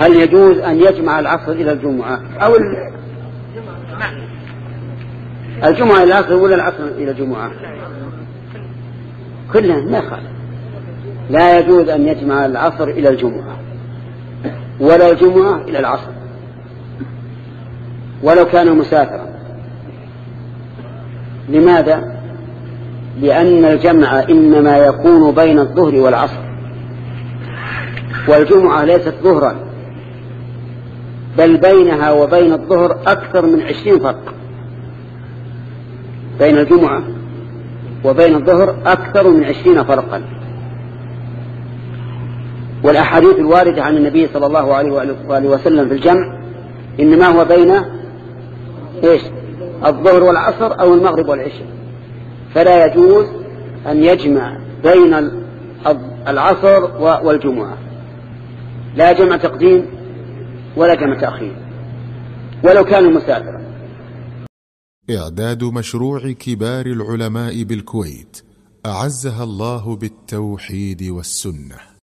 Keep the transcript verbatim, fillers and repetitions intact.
هل يجوز أن يجمع العصر إلى الجمعة أو الجمعة إلى العصر ولا العصر إلى الجمعة؟ كلها ما خالف. لا يجوز أن يجمع العصر إلى الجمعة ولا الجمعة إلى العصر ولو كان مسافرا. لماذا؟ لأن الجمع إنما يكون بين الظهر والعصر، والجمعة ليست ظهرا، بل بينها وبين الظهر أكثر من عشرين فرق. بين الجمعة وبين الظهر أكثر من عشرين فرقا. والأحاديث الواردة عن النبي صلى الله عليه وآله وسلم في الجمع إنما هو بين إيش؟ الظهر والعصر أو المغرب والعشاء. فلا يجوز أن يجمع بين العصر والجمعة، لا جمع تقديم ولا جمع تأخير ولو كان مسافرا. إعداد مشروع كبار العلماء بالكويت أعزها الله بالتوحيد والسنة.